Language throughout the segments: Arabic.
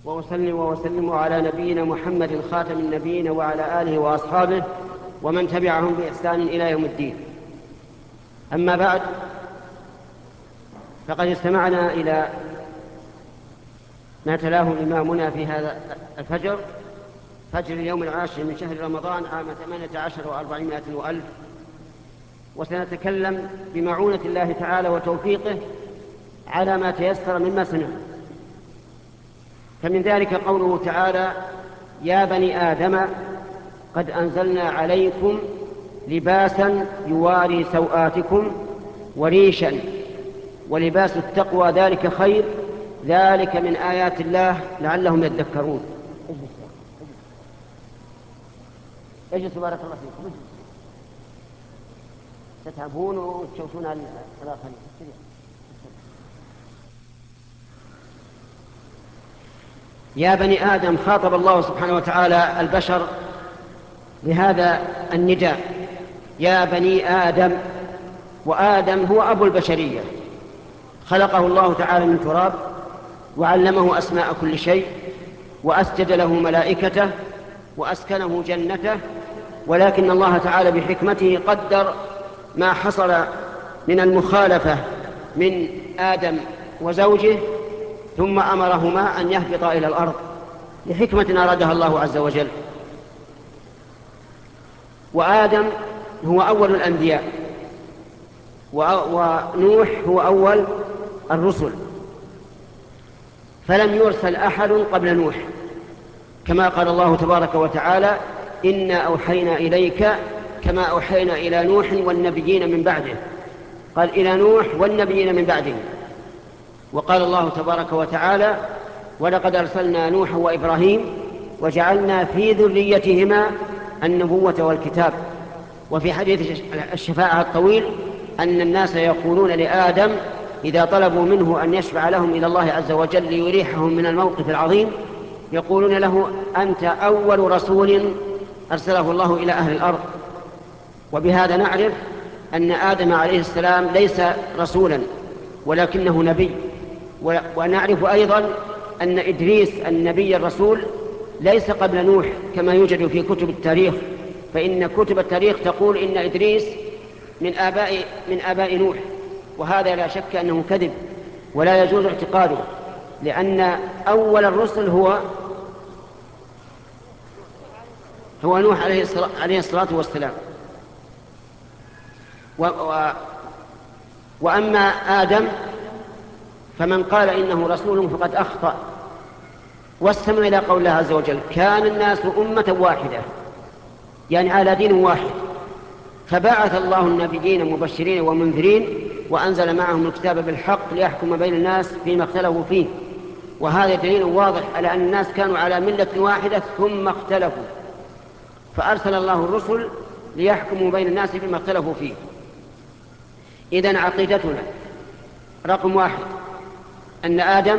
وأصلي وأسلم على نبينا محمد خاتم النبيين وعلى آله وأصحابه ومن تبعهم بإحسان إلى يوم الدين. أما بعد، فقد استمعنا إلى ما تلاه إمامنا في هذا الفجر، فجر اليوم العاشر من شهر رمضان عام 18 و400 وألف، وسنتكلم بمعونة الله تعالى وتوفيقه على ما تيسر مما سمع. فمن ذلك قوله تعالى: يا بني آدم قد أنزلنا عليكم لباسا يواري سوآتكم وريشا ولباس التقوى ذلك خير، ذلك من آيات الله لعلهم يذكرون. اجلسوا بارك الله فيكم، اجلسوا، تتعبون وتشوفون الآخرين. يا بني آدم، خاطب الله سبحانه وتعالى البشر بهذا النداء: يا بني آدم. وآدم هو أبو البشرية، خلقه الله تعالى من تراب، وعلمه أسماء كل شيء، وأسجد له ملائكته، وأسكنه جنته، ولكن الله تعالى بحكمته قدر ما حصل من المخالفة من آدم وزوجه، ثم أمرهما أن يهبطا إلى الأرض لحكمة أرادها الله عز وجل. وآدم هو أول الأنبياء، ونوح هو أول الرسل، فلم يرسل أحد قبل نوح، كما قال الله تبارك وتعالى: إنا أوحينا إليك كما أوحينا إلى نوح والنبيين من بعده. قال إلى نوح والنبيين من بعده. وقال الله تبارك وتعالى: ولقد أرسلنا نوح وإبراهيم وجعلنا في ذريتهما النبوة والكتاب. وفي حديث الشفاعة الطويل أن الناس يقولون لآدم إذا طلبوا منه أن يشفع لهم إلى الله عز وجل ليريحهم من الموقف العظيم، يقولون له: أنت أول رسول أرسله الله إلى أهل الأرض. وبهذا نعرف أن آدم عليه السلام ليس رسولا ولكنه نبي. ونعرف أيضا أن إدريس النبي الرسول ليس قبل نوح كما يوجد في كتب التاريخ، فإن كتب التاريخ تقول إن إدريس من آباء نوح، وهذا لا شك أنه كذب ولا يجوز اعتقاده، لأن أول الرسل هو نوح عليه الصلاة والسلام. وأما آدم فمن قال إنه رسول فقد أخطأ، واستمع إلى قول الله عز وجل: كان الناس أمة واحدة، يعني على دين واحد، فبعث الله النبيين مبشرين ومنذرين وأنزل معهم الكتاب بالحق ليحكم بين الناس فيما اختلفوا فيه. وهذا دليل واضح على أن الناس كانوا على ملة واحدة ثم اختلفوا، فأرسل الله الرسل ليحكموا بين الناس فيما اختلفوا فيه. إذن عقيدتنا رقم 1 أن آدم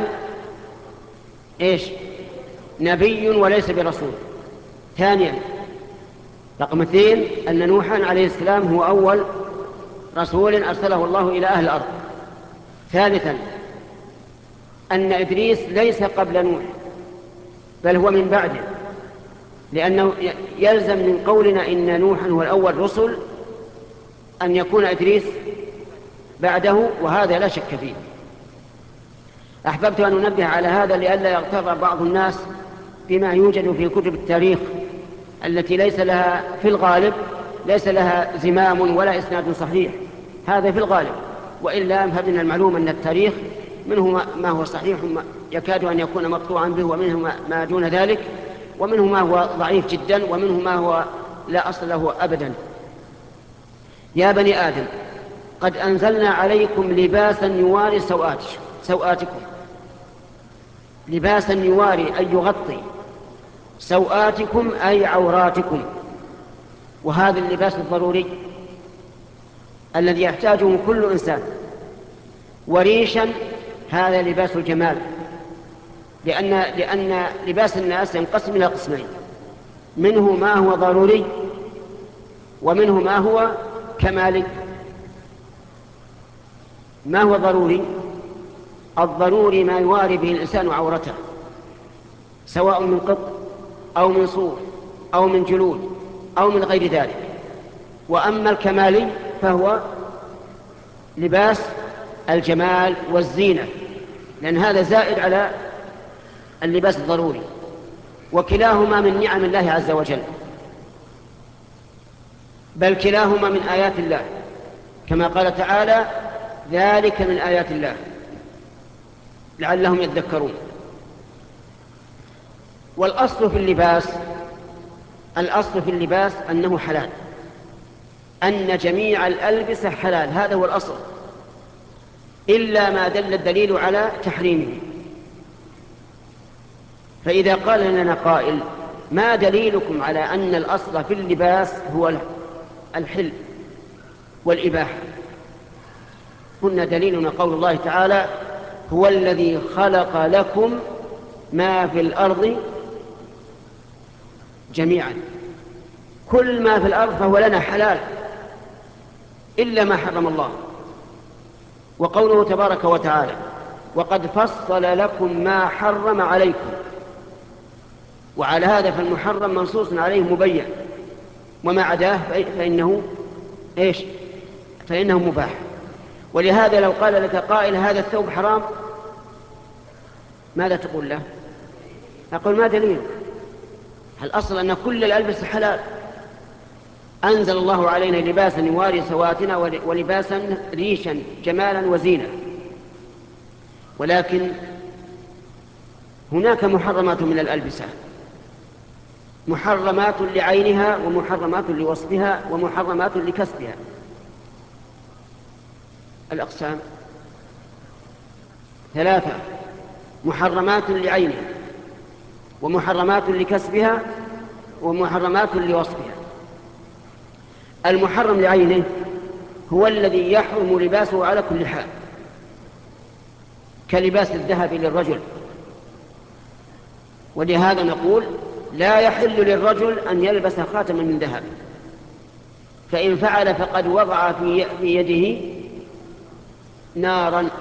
نبي وليس برسول. ثانيا رقم 2 أن نوحا عليه السلام هو أول رسول أرسله الله إلى أهل الأرض. ثالثا أن إدريس ليس قبل نوح بل هو من بعده، لأنه يلزم من قولنا إن نوحا هو الأول رسل أن يكون إدريس بعده، وهذا لا شك فيه. أحببت أن أنبه على هذا لئلا يغتر بعض الناس بما يوجد في كتب التاريخ التي ليس لها في الغالب ليس لها زمام ولا إسناد صحيح، هذا في الغالب. وإلا فمن المعلوم أن التاريخ منه ما هو صحيح يكاد أن يكون مقطوعا به، ومنه ما دون ذلك، ومنه ما هو ضعيف جدا، ومنه ما هو لا أصل له أبدا. يا بني آدم قد أنزلنا عليكم لباسا يواري سوآتكم. لباسا يواري أي يغطي، سوآتكم أي عوراتكم، وهذا اللباس الضروري الذي يحتاجه كل إنسان. وريشا هذا لباس الجمال، لأن لباس الناس ينقسم إلى قسمين: منه ما هو ضروري ومنه ما هو كمالي. ما هو ضروري؟ الضروري ما يواري به الإنسان عورته، سواء من قط أو من صوف أو من جلود أو من غير ذلك. وأما الكمالي فهو لباس الجمال والزينة، لأن هذا زائد على اللباس الضروري، وكلاهما من نعم الله عز وجل، بل كلاهما من آيات الله، كما قال تعالى: ذلك من آيات الله لعلهم يذكرون. والأصل في اللباس أنه حلال، أن جميع الألبسة حلال، هذا هو الأصل، إلا ما دل الدليل على تحريمه. فإذا قال لنا قائل: ما دليلكم على أن الأصل في اللباس هو الحل والإباحة؟ قلنا: دليلنا قول الله تعالى: هو الذي خلق لكم ما في الأرض جميعا. كل ما في الأرض فهو لنا حلال إلا ما حرم الله. وقوله تبارك وتعالى: وقد فصل لكم ما حرم عليكم. وعلى هذا فالمحرم منصوص عليه مبين، وما عداه فإنه مباح. ولهذا لو قال لك قائل: هذا الثوب حرام، ماذا تقول له؟ أقول: ما دليل؟ الأصل أن كل الألبسة حلال. أنزل الله علينا لباسا يواري سواتنا ولباسا ريشا جمالا وزينة. ولكن هناك محرمات من الألبسة، محرمات لعينها ومحرمات لوصفها ومحرمات لكسبها. الأقسام 3: محرمات لعينها ومحرمات لكسبها ومحرمات لوصفها. المحرم لعينه هو الذي يحرم لباسه على كل حال، كلباس الذهب للرجل. ولهذا نقول: لا يحل للرجل أن يلبس خاتما من ذهب، فإن فعل فقد وضع في يده نارا.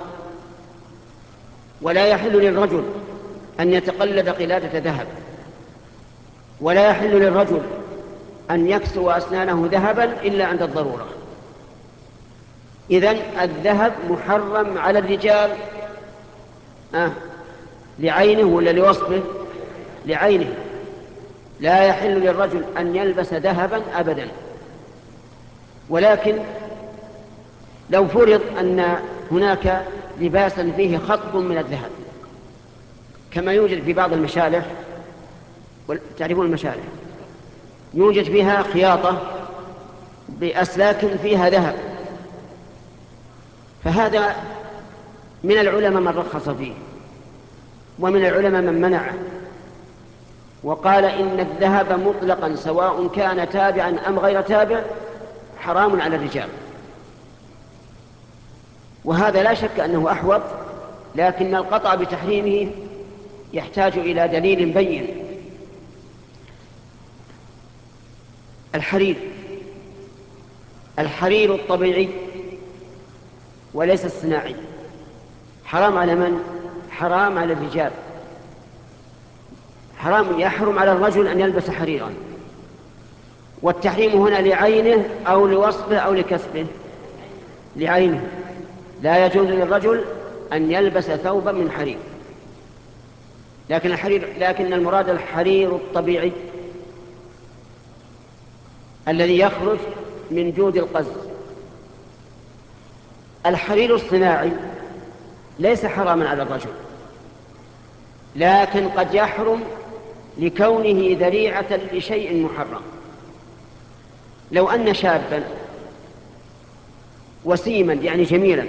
ولا يحل للرجل أن يتقلد قلادة ذهب، ولا يحل للرجل أن يكسو أسنانه ذهبا إلا عند الضرورة. إذن الذهب محرم على الرجال لعينه ولا لوصفه؟ لعينه. لا يحل للرجل أن يلبس ذهبا أبدا. ولكن لو فرض أن هناك لباسا فيه خط من الذهب، كما يوجد في بعض المشالح، تعرفون المشالح يوجد فيها خياطة بأسلاك فيها ذهب، فهذا من العلماء من رخص فيه، ومن العلماء من منعه، وقال إن الذهب مطلقا سواء كان تابعا أم غير تابع حرام على الرجال. وهذا لا شك أنه أحوط، لكن القطع بتحريمه يحتاج إلى دليل بين. الحرير الطبيعي وليس الصناعي حرام على من؟ حرام على الرجال. حرام، يحرم على الرجل أن يلبس حريرا. والتحريم هنا لعينه أو لوصفه أو لكسبه؟ لعينه. لا يجوز للرجل أن يلبس ثوبا من حرير. لكن المراد الحرير الطبيعي الذي يخرج من جود القز. الحرير الصناعي ليس حراما على الرجل، لكن قد يحرم لكونه ذريعة لشيء محرم. لو أن شابا وسيما يعني جميلا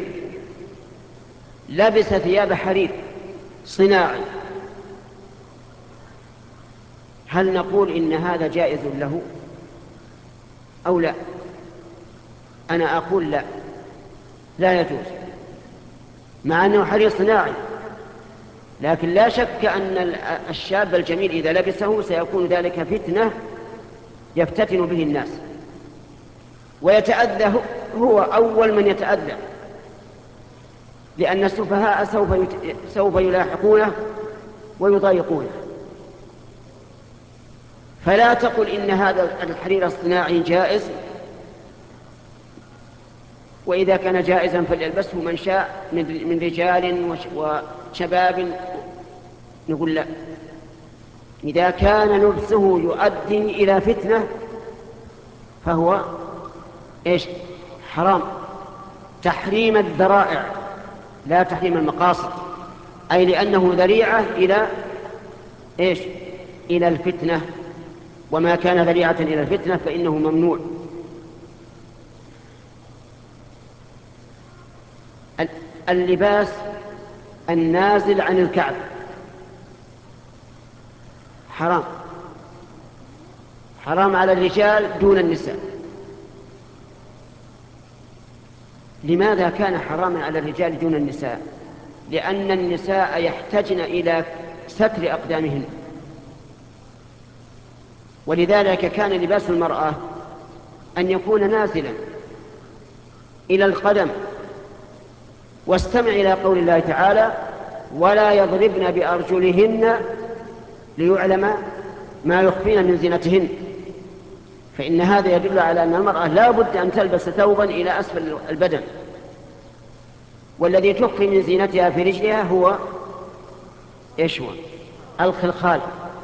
لبس ثياب حرير صناعي، هل نقول إن هذا جائز له أو لا؟ أنا أقول لا، لا يجوز، مع أنه حرير صناعي، لكن لا شك أن الشاب الجميل إذا لبسه سيكون ذلك فتنة يفتتن به الناس، ويتأذى هو أول من يتأذى، لأن السفهاء سوف يلاحقونه ويضايقونه. فلا تقل إن هذا الحرير الصناعي جائز، وإذا كان جائزا فليلبسه من شاء من رجال وشباب. نقول لا، إذا كان لبسه يؤدي إلى فتنة فهو إيش؟ حرام. تحريم الذرائع لا تحريم المقاصد، أي لأنه ذريعة إلى إيش؟ إلى الفتنة، وما كان ذريعة إلى الفتنة فإنه ممنوع. اللباس النازل عن الكعب حرام، حرام على الرجال دون النساء. لماذا كان حراما على الرجال دون النساء؟ لأن النساء يحتاجن إلى ستر أقدامهن، ولذلك كان لباس المرأة أن يكون نازلا إلى القدم. واستمع إلى قول الله تعالى: ولا يضربن بأرجلهن ليعلم ما يخفين من زينتهن. فإن هذا يدل على أن المرأة لا بد أن تلبس ثوبا إلى أسفل البدن، والذي تخفي من زينتها في رجلها هو إيش هو؟ الخلخال،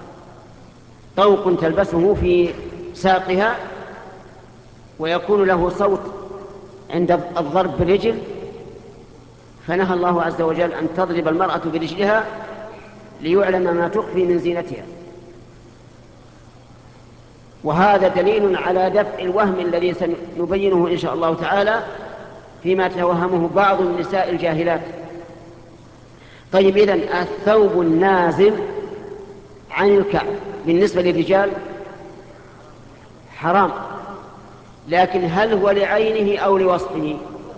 طوق تلبسه في ساقها ويكون له صوت عند الضرب بالرجل، فنهى الله عز وجل أن تضرب المرأة برجلها ليعلم ما تخفي من زينتها. وهذا دليل على دفع الوهم الذي سنبينه إن شاء الله تعالى فيما توهمه بعض النساء الجاهلات. طيب، إذن الثوب النازل عن الكعب بالنسبة للرجال حرام، لكن هل هو لعينه أو لوصفه؟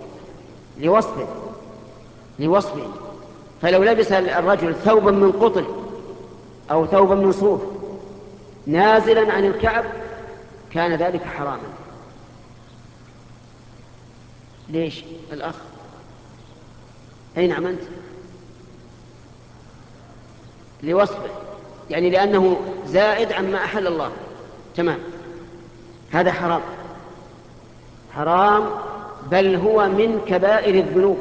لوصفه. فلو لبس الرجل ثوبا من قطن أو ثوبا من صوف نازلا عن الكعب كان ذلك حراما. ليش الأخ؟ أين نعم أنت؟ لوصفه، يعني لأنه زائد عما أحل الله. تمام، هذا حرام، حرام، بل هو من كبائر الذنوب.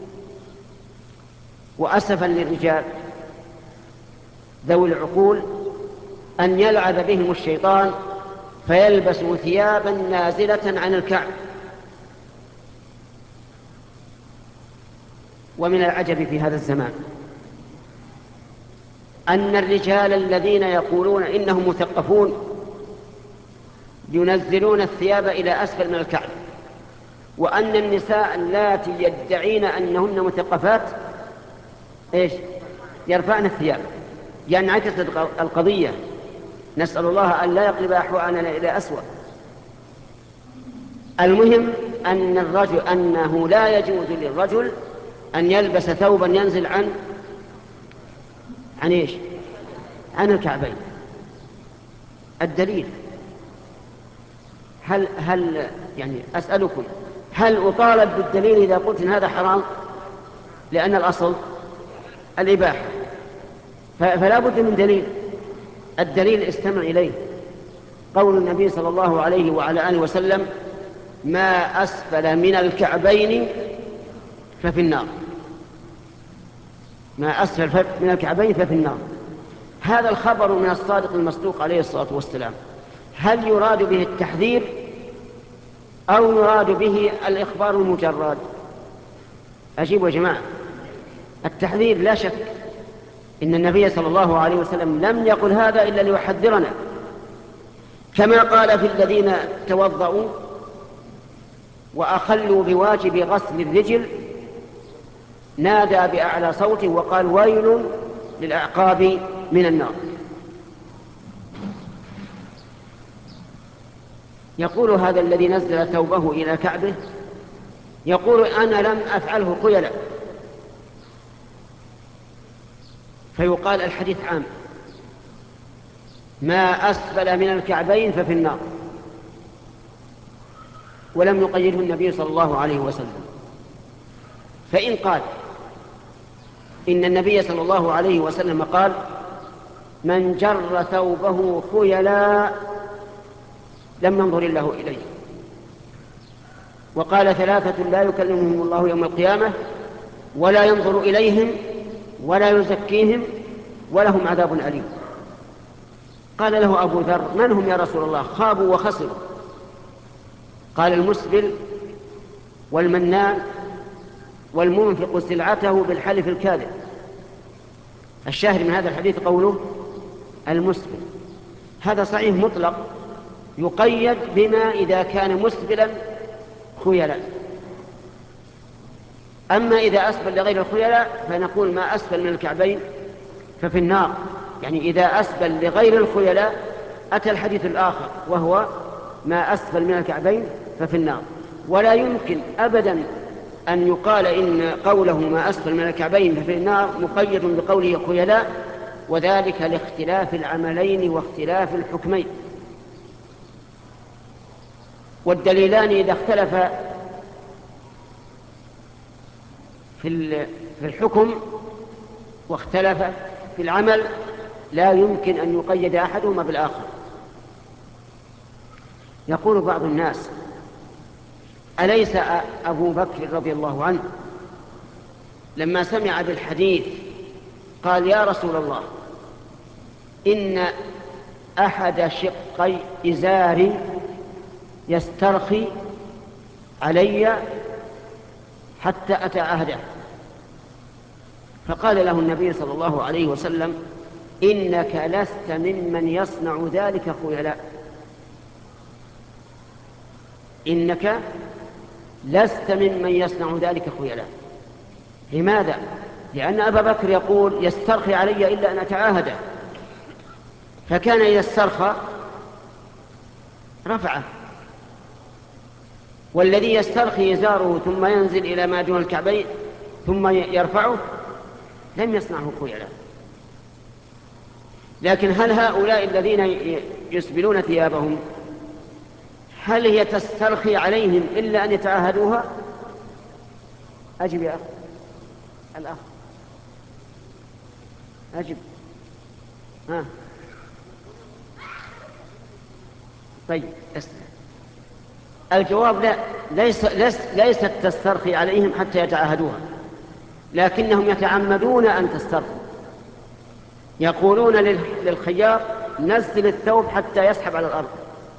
وأسفا للرجال ذوي العقول أن يلعب بهم الشيطان فيلبسوا ثيابا نازلة عن الكعب. ومن العجب في هذا الزمان أن الرجال الذين يقولون إنهم مثقفون ينزلون الثياب إلى أسفل من الكعب، وأن النساء اللاتي يدعين أنهن مثقفات إيش؟ يرفعن الثياب. يعني عكست القضية. نسأل الله أن لا يقلب أحوالنا إلى أسوأ. المهم أنه لا يجوز للرجل أن يلبس ثوبا ينزل عن إيش؟ عن الكعبين. الدليل، هل يعني أسألكم، هل أطالب بالدليل إذا قلت إن هذا حرام؟ لأن الأصل الإباحة، فلا بد من دليل. الدليل استمع إليه قول النبي صلى الله عليه وعلى آله وسلم: ما أسفل من الكعبين ففي النار. ما أسفل من الكعبين ففي النار. هذا الخبر من الصادق المصدوق عليه الصلاة والسلام. هل يراد به التحذير أو يراد به الإخبار المجرد؟ أجيبوا يا جماعة. التحذير لا شك، إن النبي صلى الله عليه وسلم لم يقل هذا إلا ليحذرنا، كما قال في الذين توضأوا وأخلوا بواجب غسل الرجل نادى بأعلى صوته وقال: ويل للأعقاب من النار. يقول هذا الذي نزل ثوبه إلى كعبه، يقول: أنا لم أفعله خيلا. فيقال الحديث عام: ما أسفل من الكعبين ففي النار، ولم يقيده النبي صلى الله عليه وسلم. فإن قال إن النبي صلى الله عليه وسلم قال: من جر ثوبه خيلا لم ينظر الله إليه. وقال 3 لا يكلمهم الله يوم القيامة ولا ينظر إليهم ولا يزكيهم ولهم عذاب أليم. قال له أبو ذر: من هم يا رسول الله؟ خابوا وخسروا. قال: المسبل والمنان والمنفق سلعته بالحلف الكاذب. الشاهد من هذا الحديث قوله المسبل. هذا صحيح مطلق، يقيد بما إذا كان مسبلا خيلا. أما إذا أسبل لغير الخيلاء فنقول ما أسفل من الكعبين ففي النار. يعني إذا أسبل لغير الخيلاء أتى الحديث الآخر وهو ما أسفل من الكعبين ففي النار. ولا يمكن أبدا أن يقال إن قوله ما أسفل من الكعبين ففي النار مقيد بقوله خيلاء، وذلك لاختلاف العملين واختلاف الحكمين. والدليلان إذا اختلفا في الحكم واختلف في العمل لا يمكن أن يقيد أحدهما بالآخر. يقول بعض الناس: أليس أبو بكر رضي الله عنه لما سمع بالحديث قال: يا رسول الله، إن أحد شقي إزاري يسترخي علي حتى أتعاهده؟ فقال له النبي صلى الله عليه وسلم: إنك لست ممن يصنع ذلك خيلاء. إنك لست ممن يصنع ذلك خيلاء. لماذا؟ لأن أبا بكر يقول: يسترخي علي إلا أن أتعاهده، فكان إذا استرخى رفعه، والذي يسترخي يزاره ثم ينزل إلى ما دون الكعبين ثم يرفعه لم يصنعه خيلاء. لكن هل هؤلاء الذين يسبلون ثيابهم هل هي تسترخي عليهم إلا أن يتعاهدوها؟ أجب يا أخي الأخ، أجب. طيب الجواب لا، ليست تسترخي عليهم حتى يتعاهدوها، لكنهم يتعمدون أن تسترخي. يقولون للخياط: نزل الثوب حتى يسحب على الأرض.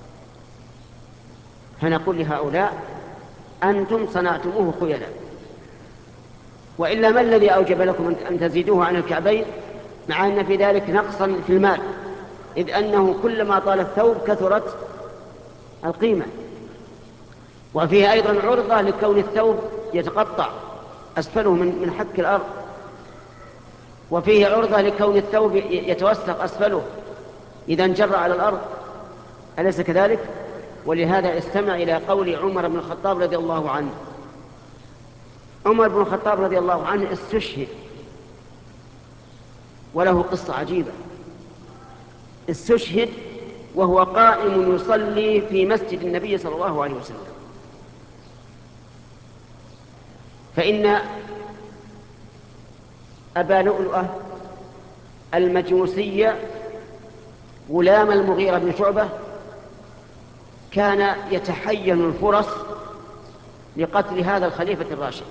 فنقول لهؤلاء: أنتم صنعتموه خيلاء، وإلا ما الذي أوجب لكم أن تزيدوه عن الكعبين مع أن في ذلك نقصا في المال؟ إذ أنه كلما طال الثوب كثرت القيمة، وفيه أيضا عرضة لكون الثوب يتقطع أسفله من حك الأرض، وفيه عرضة لكون الثوب يتوسخ أسفله إذا انجر على الأرض، أليس كذلك؟ ولهذا استمع إلى قول عمر بن الخطاب رضي الله عنه. عمر بن الخطاب رضي الله عنه استشهد، وله قصة عجيبة. استشهد وهو قائم يصلي في مسجد النبي صلى الله عليه وسلم، فإن أبا لؤلؤة المجوسي غلام المغيرة بن شعبة كان يتحين الفرص لقتل هذا الخليفة الراشد،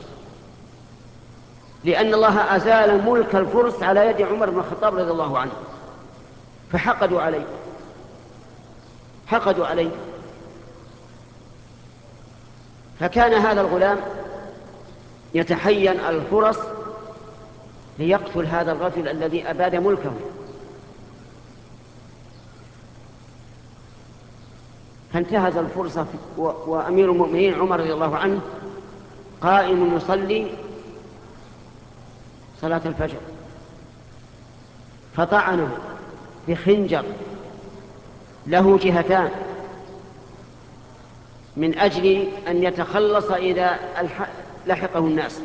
لأن الله أزال ملك الفرس على يد عمر بن الخطاب رضي الله عنه، فحقدوا عليه. فكان هذا الغلام يتحين الفرص ليقتل هذا الرجل الذي أباد ملكه. فانتهز الفرصة وأمير المؤمنين عمر رضي الله عنه قائم يصلي صلاة الفجر، فطعنه بخنجر له جهتان من أجل أن يتخلص إذا لحقه الناس.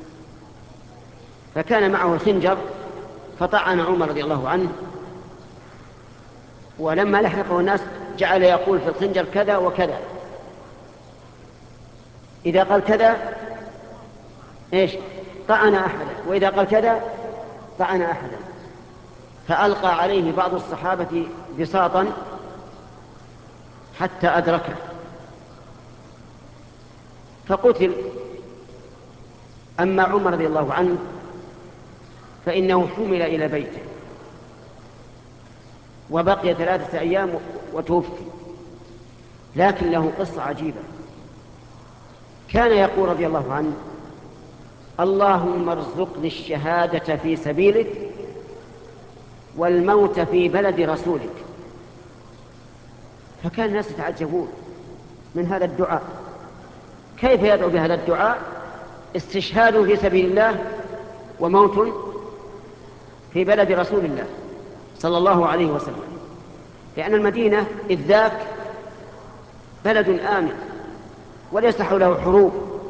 فكان معه الخنجر فطعن عمر رضي الله عنه، ولما لحقه الناس جعل يقول في الخنجر كذا وكذا، إذا قال كذا طعن أحدا، وإذا قال كذا طعن أحدا. فألقى عليه بعض الصحابة بساطا حتى أدركه فقتل. أما عمر رضي الله عنه فإنه حمل إلى بيته وبقي 3 أيام وتوفي. لكن له قصة عجيبة. كان يقول رضي الله عنه: اللهم ارزقني الشهادة في سبيلك والموت في بلد رسولك. فكان الناس يتعجبون من هذا الدعاء، كيف يدعو بهذا الدعاء؟ استشهاد في سبيل الله وموت في بلد رسول الله صلى الله عليه وسلم، لأن المدينة إذ ذاك بلد آمن وليس حوله حروب،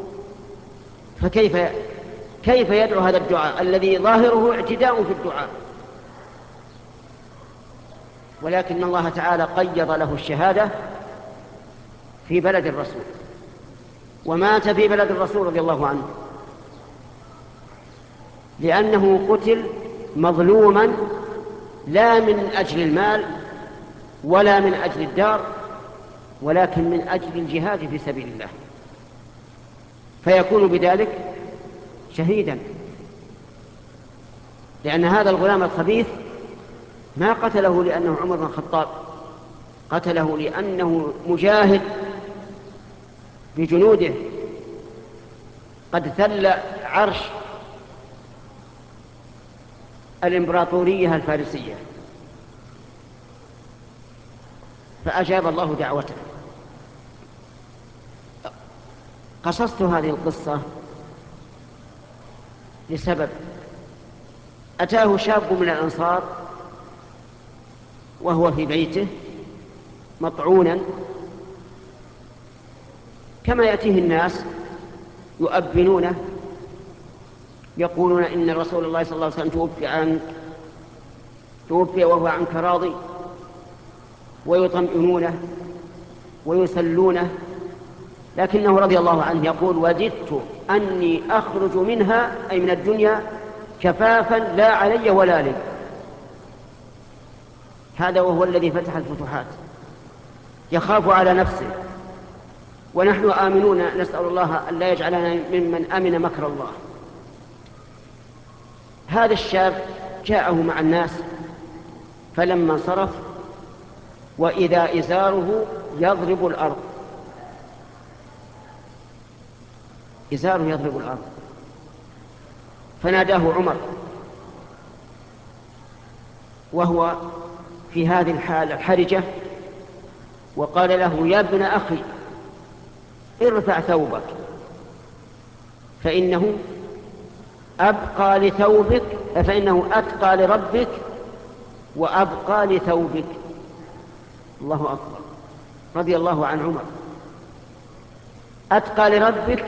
فكيف يدعو هذا الدعاء الذي ظاهره اعتداء في الدعاء؟ ولكن الله تعالى قيض له الشهادة في بلد الرسول، ومات في بلد الرسول رضي الله عنه، لأنه قتل مظلوما لا من أجل المال ولا من أجل الدار، ولكن من أجل الجهاد في سبيل الله، فيكون بذلك شهيدا. لأن هذا الغلام الخبيث ما قتله لأنه عمر بن الخطاب، قتله لأنه مجاهد بجنوده قد ثل عرش الإمبراطورية الفارسية، فأجاب الله دعوته. قصصت هذه القصة لسبب: أتاه شاب من الأنصار وهو في بيته مطعونا، كما يأتيه الناس يؤبنونه، يقولون إن رسول الله صلى الله عليه وسلم توفي وهو عنك راضي، ويطمئنونه ويسلونه. لكنه رضي الله عنه يقول: وددت أني أخرج منها، أي من الدنيا، كفافا لا علي ولا لي. هذا وهو الذي فتح الفتوحات، يخاف على نفسه، ونحن آمنون، نسأل الله أن لا يجعلنا ممن أمن مكر الله. هذا الشاب جاءه مع الناس، فلما انصرف وإذا إزاره يضرب الأرض، إزاره يضرب الأرض، فناداه عمر وهو في هذه الحالة الحرجة، وقال له: يا ابن أخي ارفع ثوبك، فإنه أتقى لربك وأبقى لثوبك. الله أكبر، رضي الله عن عمر. أتقى لربك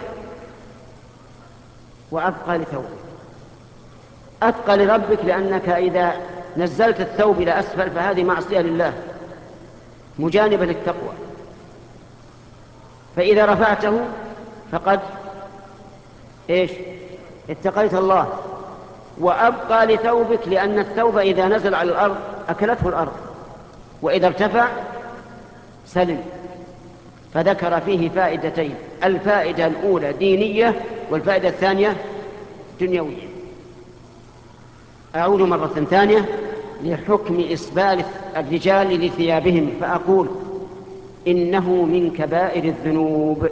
وأبقى لثوبك. أتقى لربك لأنك إذا نزلت الثوب إلى أسفل فهذه معصية لله مجانبة للتقوى، فإذا رفعته فقد اتقيت الله. وأبقى لثوبك لأن الثوب إذا نزل على الأرض أكلته الأرض، وإذا ارتفع سلم. فذكر فيه فائدتين: الفائدة الأولى دينية، والفائدة الثانية دنيوية. أعود مرة ثانية لحكم إسبال الرجال لثيابهم، فأقول: إنه من كبائر الذنوب،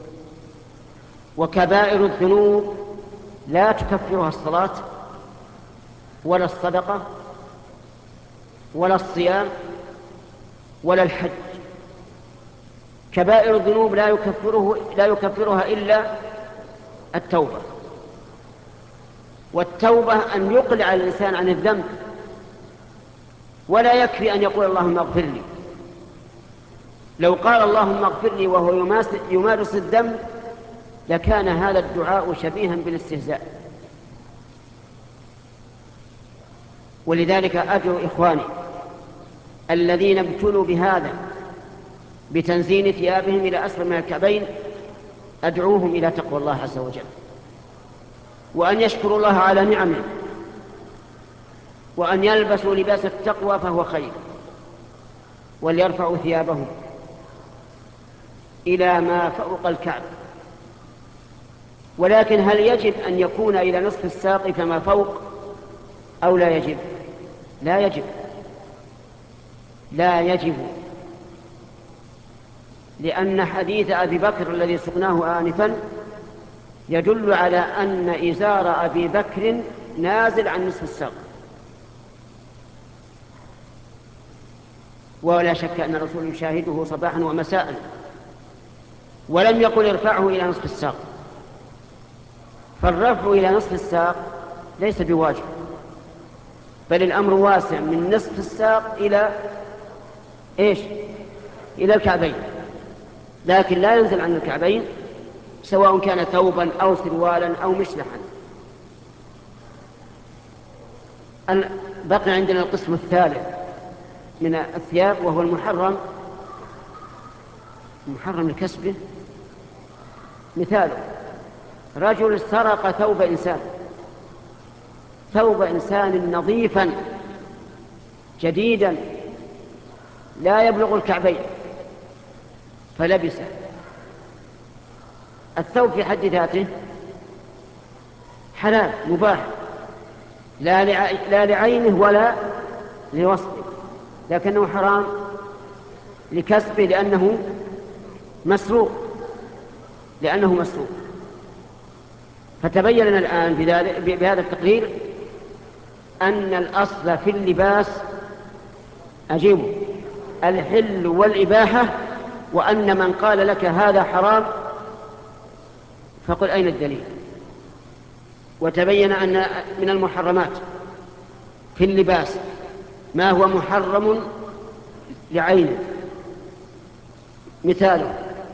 وكبائر الذنوب لا تكفرها الصلاة ولا الصدقة ولا الصيام ولا الحج. كبائر الذنوب لا يكفرها إلا التوبة، والتوبة أن يقلع الإنسان عن الذنب، ولا يكفي أن يقول اللهم اغفر لي. لو قال اللهم اغفر لي وهو يمارس الذنب لكان هذا الدعاء شبيها بالاستهزاء. ولذلك أدعو إخواني الذين ابتلوا بهذا، بتنزين ثيابهم إلى أسفل من الكعبين، أدعوهم إلى تقوى الله عز وجل، وأن يشكروا الله على نعمه، وأن يلبسوا لباس التقوى فهو خير، وليرفعوا ثيابهم إلى ما فوق الكعب. ولكن هل يجب أن يكون إلى نصف الساق فما فوق أو لا يجب؟ لا يجب، لا يجب، لأن حديث أبي بكر الذي سقناه آنفا يدل على أن إزار أبي بكر نازل عن نصف الساق، ولا شك أن الرسول يشاهده صباحا ومساء، ولم يقل ارفعه إلى نصف الساق. فالرفع إلى نصف الساق ليس بواجب، بل الأمر واسع من نصف الساق إلى إيش؟ إلى الكعبين، لكن لا ينزل عن الكعبين سواء كان ثوبا أو سروالا أو مشلحا. بقي عندنا القسم الثالث من الثياب، وهو المحرم لكسبه. مثاله رجل سرق ثوب إنسان نظيفا جديدا لا يبلغ الكعبين فلبسه. الثوب في حد ذاته حلال مباح، لا لعينه ولا لوصفه، لكنه حرام لكسبه لأنه مسروق. فتبين لنا الآن بهذا التقرير أن الأصل في اللباس أجيبه الحل والإباحة، وأن من قال لك هذا حرام فقل أين الدليل؟ وتبين أن من المحرمات في اللباس ما هو محرم لعينه. مثاله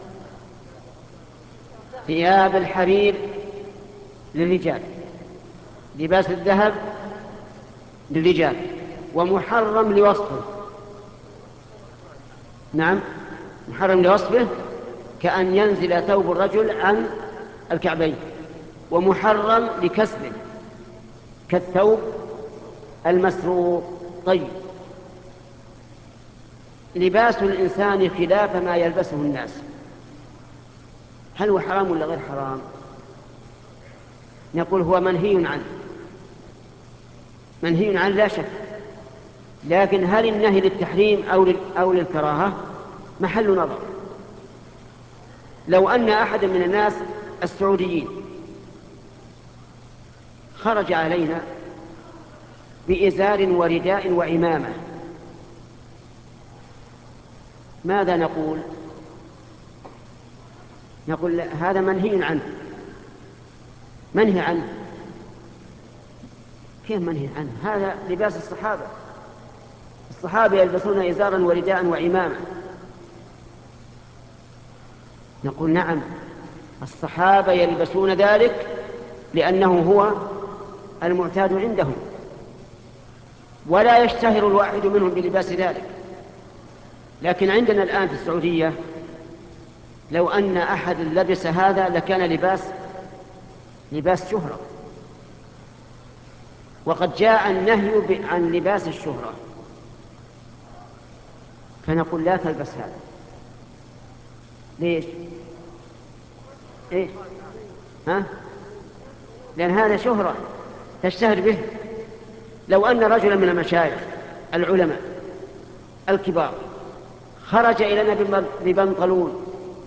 ثياب الحرير للرجال، لباس الذهب للرجال، ومحرم لوصفه. نعم، محرم لوصفه كأن ينزل ثوب الرجل عن الكعبين، ومحرم لكسبه كالثوب المسروق. طيب، لباس الإنسان خلاف ما يلبسه الناس، هل هو حرام ولا غير حرام؟ نقول هو منهي عنه لا شك، لكن هل النهي للتحريم أو للكراهة محل نظر. لو أن أحد من الناس السعوديين خرج علينا بإزار ورداء وعمامة، ماذا نقول؟ نقول هذا منهي عنه. كيف منهي عنه؟ هذا لباس الصحابة يلبسون إزارا ورداء وعمامة. نقول نعم، الصحابة يلبسون ذلك لأنه هو المعتاد عندهم، ولا يشتهر الواحد منهم بلباس ذلك. لكن عندنا الآن في السعودية لو أن أحد لبس هذا لكان لباس شهرة، وقد جاء النهي عن لباس الشهرة، فنقول لا تلبس هذا. ليش؟ لأن هذا شهرة تشتهر به. لو أن رجلا من المشايخ العلماء الكبار خرج إلينا ببنطلون،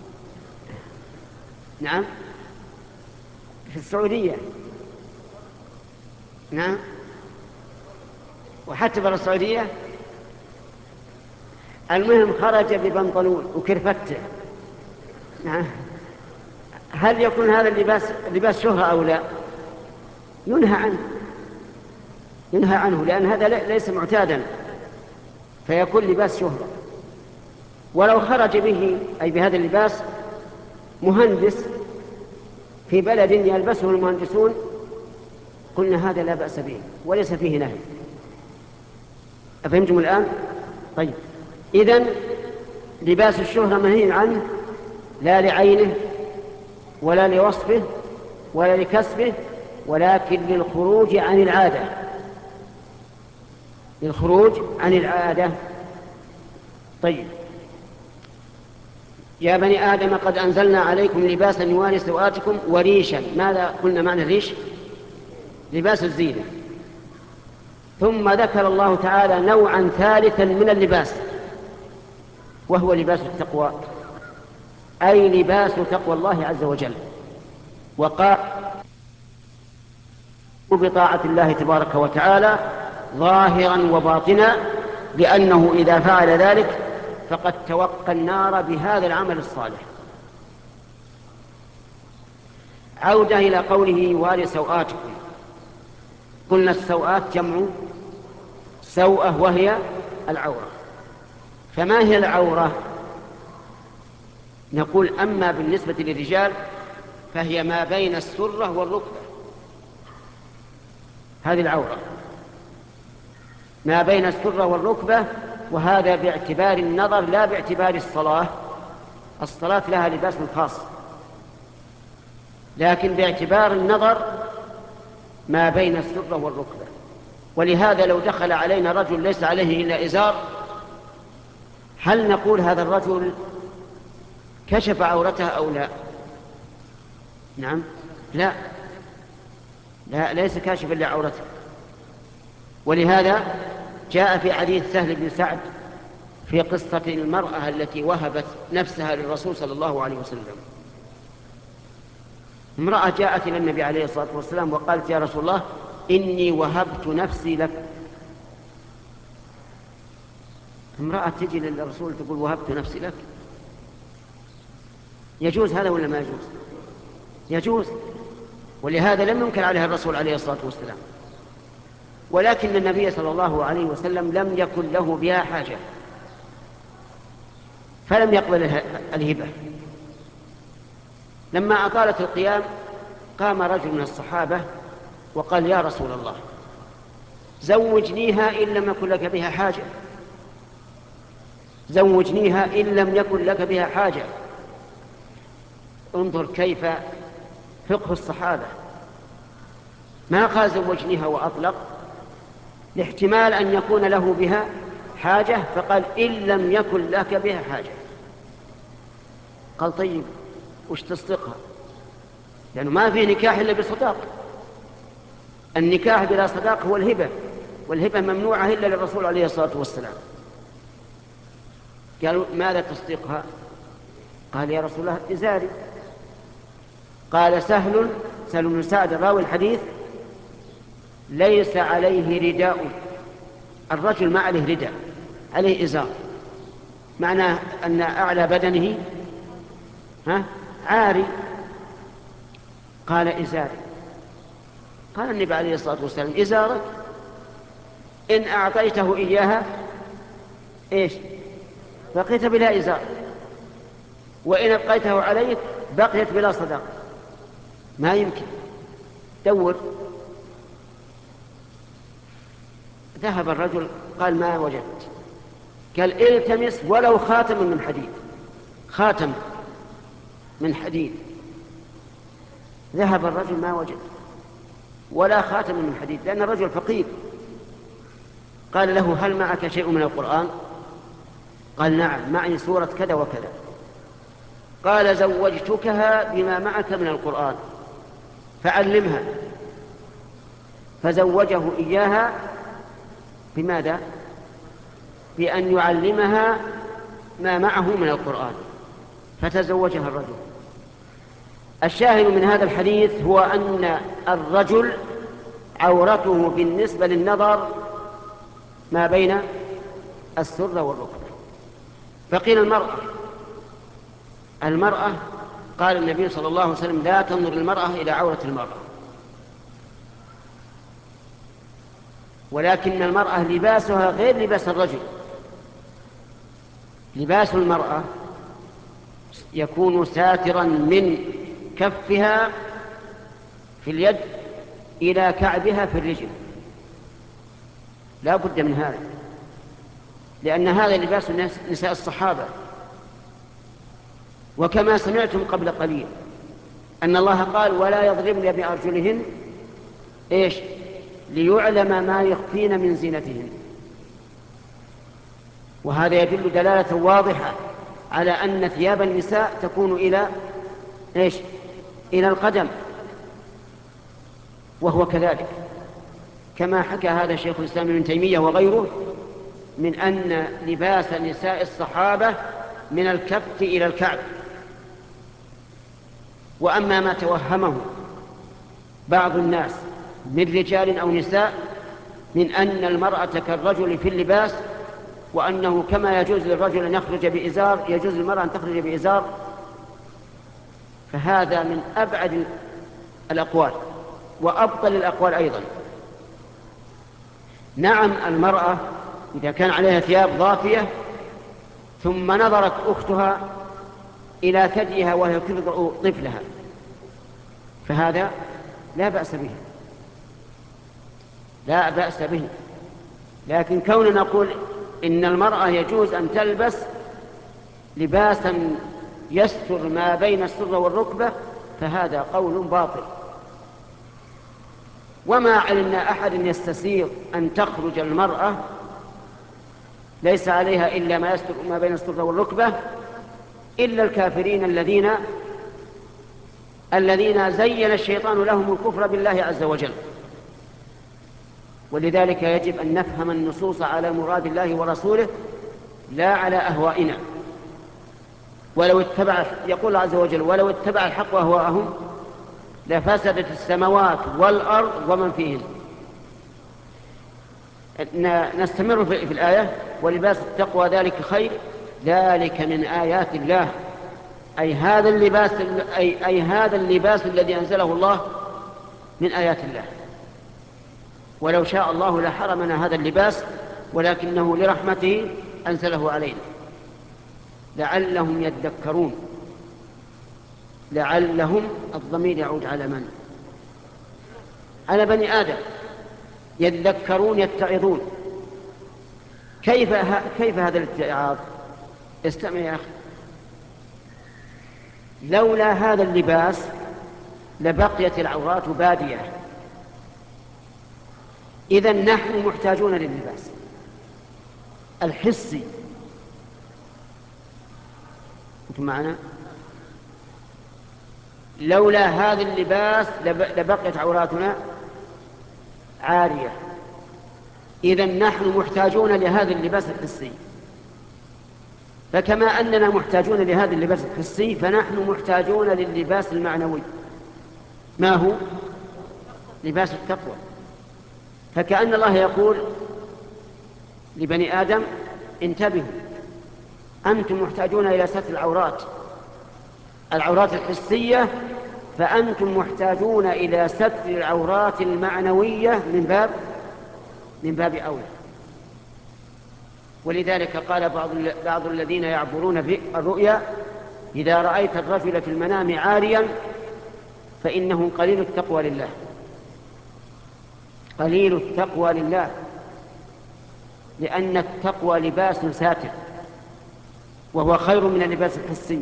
نعم، في السعودية، نعم، وحتى برا السعودية، المهم خرج ببنطلون وكرفته، نعم، هل يكون هذا لباس شهرة أو لا؟ ينهى عنه لأن هذا ليس معتادا، فيكون لباس شهرة. ولو خرج به أي بهذا اللباس مهندس في بلد يلبسه المهندسون قلنا هذا لا بأس به وليس فيه نهي. أفهمتم الآن؟ طيب، إذن لباس الشهرة منهي عنه لا لعينه ولا لوصفه ولا لكسبه، ولكن للخروج عن العادة. للخروج عن العادة. طيب، يا بني آدم قد أنزلنا عليكم لباسا يواري سوآتكم وريشا. ماذا قلنا معنى الريش؟ لباس الزينة. ثم ذكر الله تعالى نوعا ثالثا من اللباس، وهو لباس التقوى، أي لباس تقوى الله عز وجل، وقال بطاعة الله تبارك وتعالى ظاهرا وباطنا، لأنه إذا فعل ذلك فقد توقى النار بهذا العمل الصالح. عودة إلى قوله يواري سوآتكم. قلنا السوآت جمع سوءة، وهي العورة. فما هي العورة؟ نقول أما بالنسبة للرجال فهي ما بين السرة والركبة، هذه العورة ما بين السرة والركبة، وهذا باعتبار النظر لا باعتبار الصلاة. الصلاة لها لباس خاص، لكن باعتبار النظر ما بين السرة والركبة. ولهذا لو دخل علينا رجل ليس عليه إلا إزار، هل نقول هذا الرجل كشف عورته أو لا؟ نعم، لا، ليس كاشفا لعورته. ولهذا جاء في حديث سهل بن سعد في قصة المرأة التي وهبت نفسها للرسول صلى الله عليه وسلم. امرأة جاءت إلى النبي عليه الصلاة والسلام وقالت: يا رسول الله، إني وهبت نفسي لك. امرأة تجي للرسول تقول وهبت نفسي لك؟ يجوز هذا ولا ما يجوز؟ يجوز، ولهذا لم ينكر عليها الرسول عليه الصلاة والسلام. ولكن النبي صلى الله عليه وسلم لم يكن له بها حاجة، فلم يقبل الهبة. لما أطالت القيام قام رجل من الصحابة وقال: يا رسول الله، زوجنيها إن لم يكن لك بها حاجة، زوجنيها إن لم يكن لك بها حاجة. انظر كيف فقه الصحابة، ما قال زوجنيها وأطلق، لاحتمال أن يكون له بها حاجة، فقال: إن لم يكن لك بها حاجة. قال: طيب وش تصدقها؟ لأنه ما في نكاح إلا بصداق. النكاح بلا صداق هو الهبة، والهبة ممنوعة إلا للرسول عليه الصلاة والسلام. قالوا: ماذا تصدقها؟ قال: يا رسول الله، إزاري. قال سهل بن سعد راوي الحديث: ليس عليه رداء. الرجل ما عليه رداء، عليه إزار، معناه أن أعلى بدنه عاري. قال: إزاري. قال النبي عليه الصلاة والسلام: إزارك إن أعطيته إياها إيش؟ بقيت بلا إزار، وإن أبقيته عليك بقيت بلا صداق. ما يمكن، دور. ذهب الرجل قال: ما وجدت. قال: التمس ولو خاتم من حديد، خاتم من حديد. ذهب الرجل ما وجد ولا خاتم من حديد، لأن الرجل فقير. قال له: هل معك شيء من القرآن؟ قال: نعم، معي سورة كذا وكذا. قال: زوجتكها بما معك من القرآن، فعلمها. فزوجه إياها بماذا؟ بأن يعلمها ما معه من القرآن، فتزوجها الرجل. الشاهد من هذا الحديث هو أن الرجل عورته بالنسبة للنظر ما بين السرة والركبة. فقيل المرأة قال النبي صلى الله عليه وسلم: لا تنظر المرأة إلى عورة المرأة. ولكن المرأة لباسها غير لباس الرجل. لباس المرأة يكون ساترا من كفها في اليد إلى كعبها في الرجل، لا بد من هذا، لأن هذا لباس نساء الصحابة. وكما سمعتم قبل قليل أن الله قال: ولا يضربن بأرجلهن إيش؟ ليعلم ما يخفين من زينتهن. وهذا يدل دلالة واضحة على أن ثياب النساء تكون إلى إيش؟ إلى القدم، وهو كذلك كما حكى هذا شيخ الإسلام ابن تيمية وغيره من أن لباس نساء الصحابة من الكف إلى الكعب. وأما ما توهمه بعض الناس من رجال أو نساء من أن المرأة كالرجل في اللباس، وأنه كما يجوز للرجل أن يخرج بإزار يجوز للمرأة أن تخرج بإزار، فهذا من أبعد الأقوال وأبطل الأقوال أيضا. نعم، المرأة إذا كان عليها ثياب ضافية ثم نظرت أختها إلى ثديها وهي ترضع طفلها فهذا لا بأس به، لا بأس به. لكن كون نقول إن المرأة يجوز أن تلبس لباسا يستر ما بين السرة والركبة فهذا قول باطل. وما علمنا أحد يستسيغ أن تخرج المرأة ليس عليها إلا ما يستر ما بين السرة والركبة إلا الكافرين الذين زين الشيطان لهم الكفر بالله عز وجل. ولذلك يجب أن نفهم النصوص على مراد الله ورسوله لا على أهوائنا. يقول الله عز وجل: ولو اتبع الحق أهواءهم لفسدت السماوات والأرض ومن فيهن. نستمر في الآية: ولباس التقوى ذلك خير ذلك من آيات الله، أي هذا اللباس الذي أنزله الله من آيات الله. ولو شاء الله لحرمنا هذا اللباس ولكنه لرحمته أنزله علينا لعلهم يذكرون. لعلهم الضمير يعود على من؟ على بني آدم، يذكرون يتعظون. كيف هذا الاتعاظ؟ استمع يا أخي. لولا هذا اللباس لبقيت العورات بادية. إذن نحن محتاجون لللباس الحسي. أنتم معنا؟ لولا هذا اللباس لبقيت عوراتنا عارية. إذن نحن محتاجون لهذا اللباس الحسي. فكما أننا محتاجون لهذا اللباس الحسي فنحن محتاجون لللباس المعنوي. ما هو؟ لباس التقوى. فكأن الله يقول لبني آدم: انتبهوا، أنتم محتاجون إلى ستر العورات الحسية، فأنتم محتاجون إلى ستر العورات المعنوية من باب أولى. ولذلك قال بعض الذين يعبرون في الرؤيا: إذا رأيت الرجل في المنام عاريا فإنه قليل التقوى لله. قليل التقوى لله، لأن التقوى لباس ساتر وهو خير من اللباس الحسي.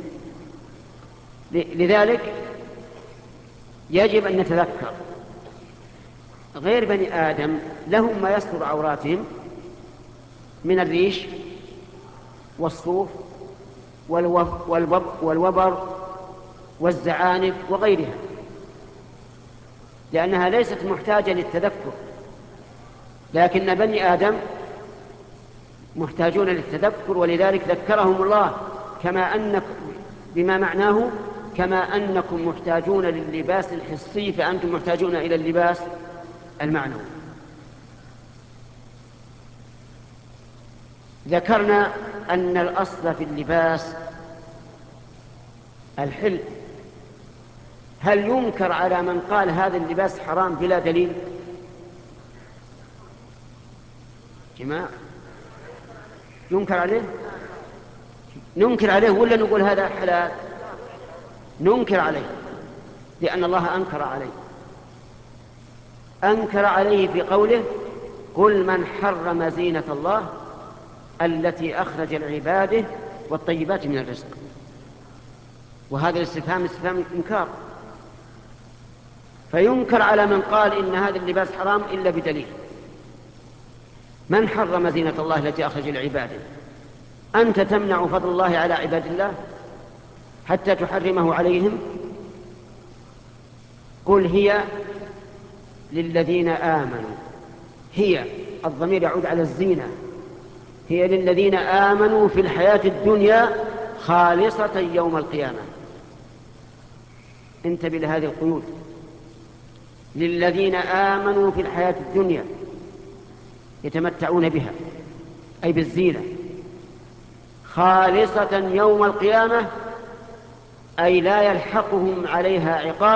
لذلك يجب أن نتذكر غير بني آدم لهم ما يستر عوراتهم من الريش والصوف والوبر والزعانف وغيرها، لأنها ليست محتاجة للتذكر. لكن بني آدم محتاجون للتذكر، ولذلك ذكرهم الله بما معناه كما أنكم محتاجون لللباس الحسي فأنتم محتاجون إلى اللباس المعنوي. ذكرنا أن الأصل في اللباس الحل. هل ينكر على من قال هذا اللباس حرام بلا دليل؟ جماعة، ينكر عليه؟ ننكر عليه ولا نقول هذا حلال؟ ننكر عليه، لأن الله أنكر عليه في قوله: قل من حرم زينة الله التي أخرج لعباده والطيبات من الرزق. وهذا الاستفهام استفهام إنكار، فينكر على من قال إن هذا اللباس حرام إلا بدليل. من حرم زينة الله التي أخرج لعباده؟ أنت تمنع فضل الله على عباد الله حتى تحرمه عليهم؟ قل هي للذين آمنوا. هي الضمير يعود على الزينة، هي للذين آمنوا في الحياة الدنيا خالصة يوم القيامة. انتبه لهذه القيود، للذين آمنوا في الحياة الدنيا يتمتعون بها أي بالزينة، خالصة يوم القيامة أي لا يلحقهم عليها عقاب.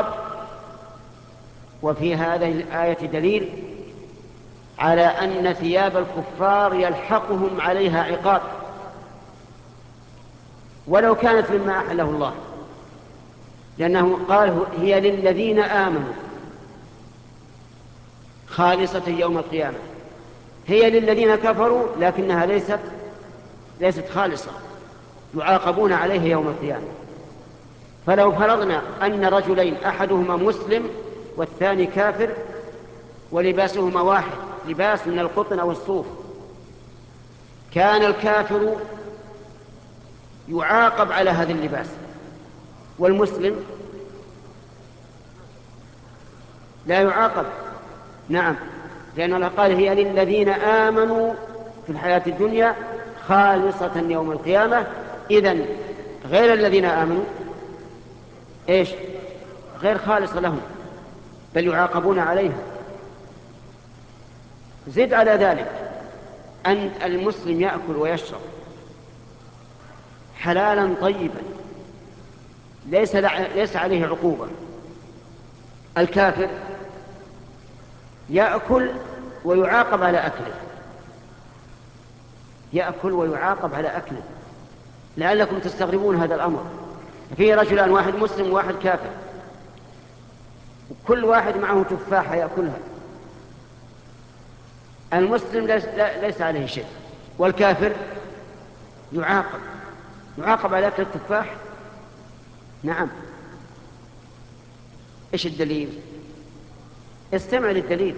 وفي هذه الآية دليل على أن ثياب الكفار يلحقهم عليها عقاب ولو كانت مما أحله الله، لأنه قال هي للذين آمنوا خالصة يوم القيامة. هي للذين كفروا لكنها ليست خالصة، يعاقبون عليها يوم القيامة. فلو فرضنا أن رجلين أحدهما مسلم والثاني كافر ولباسهما واحد، لباس من القطن أو الصوف، كان الكافر يعاقب على هذا اللباس والمسلم لا يعاقب. نعم، لأن الله قال هي للذين آمنوا في الحياة الدنيا خالصة يوم القيامة. إذن غير الذين آمنوا إيش؟ غير خالصة لهم، بل يعاقبون عليها. زد على ذلك أن المسلم يأكل ويشرب حلالا طيبا ليس عليه عقوبة. الكافر يأكل ويعاقب على أكله، يأكل ويعاقب على أكله. لعلكم تستغربون هذا الأمر. فيه رجلان، واحد مسلم وواحد كافر، وكل واحد معه تفاحة يأكلها. المسلم ليس عليه شيء، والكافر يعاقب على أكل التفاح. نعم. إيش الدليل؟ استمع للدليل.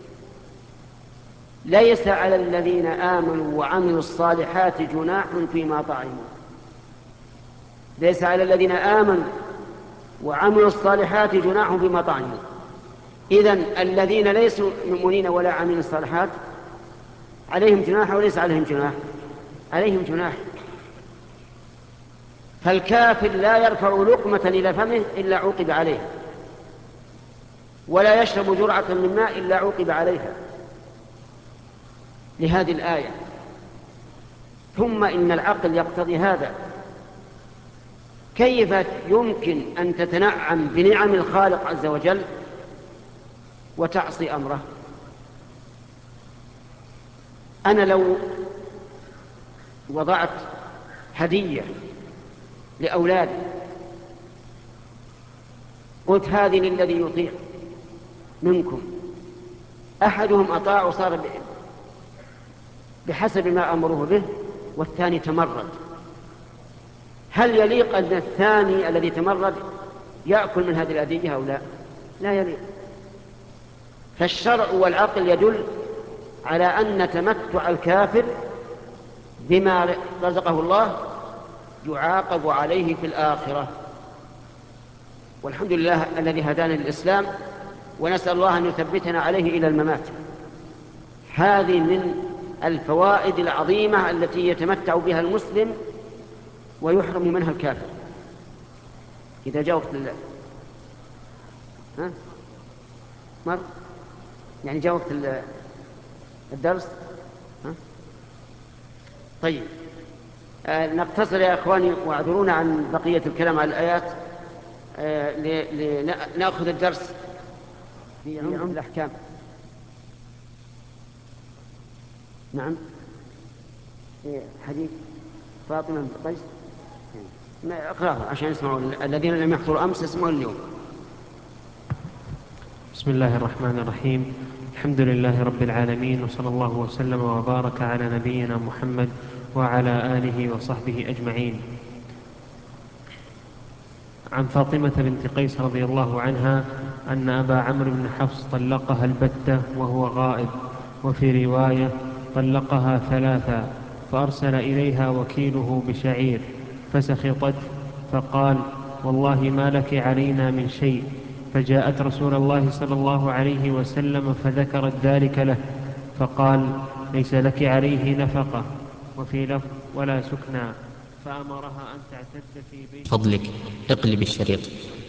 ليس على الذين آمنوا وعملوا الصالحات جناح فيما طعموا. ليس على الذين آمنوا وعملوا الصالحات جناح فيما طعموا. إذن الذين ليسوا مؤمنين ولا عملوا الصالحات عليهم جناح وليس عليهم جناح؟ عليهم جناح. فالكافر لا يرفع لقمة إلى فمه إلا عوقب عليها، ولا يشرب جرعة من ماء إلا عوقب عليها، لهذه الآية. ثم إن العقل يقتضي هذا. كيف يمكن أن تتنعم بنعم الخالق عز وجل وتعصي أمره؟ أنا لو وضعت هدية لأولادي قلت هذه للذي يطيع منكم، أحدهم أطاع وصار بحسب ما أمره به والثاني تمرد، هل يليق أن الثاني الذي تمرد يأكل من هذه الهدية أو لا؟ لا يليق. فالشرع والعقل يدل على أن تمتع الكافر بما رزقه الله يعاقب عليه في الآخرة. والحمد لله الذي هدانا للإسلام، ونسأل الله أن يثبتنا عليه إلى الممات. هذه من الفوائد العظيمة التي يتمتع بها المسلم ويحرم منها الكافر. إذا جاء وقت يعني جاء وقت الدرس. طيب، نقتصر يا أخواني واعذرونا عن بقية الكلام على الآيات لنأخذ الدرس في عمق الأحكام. نعم، حديث فاطمة بن قيس اقرأه عشان يسمعوا الذين لم يحضروا أمس يسمعوا اليوم. بسم الله الرحمن الرحيم. الحمد لله رب العالمين، وصلى الله وسلم وبارك على نبينا محمد وعلى آله وصحبه أجمعين. عن فاطمة بنت قيس رضي الله عنها أن أبا عمرو بن حفص طلقها البتة وهو غائب، وفي رواية طلقها ثلاثا، فأرسل إليها وكيله بشعير فسخطت فقال: والله ما لك علينا من شيء. فجاءت رسول الله صلى الله عليه وسلم فذكرت ذلك له، فقال: ليس لك عليه نفقة، وفي لفظ: ولا سكنى. فأمرها أن تعتد في بيت. فضلك اقلب الشريط.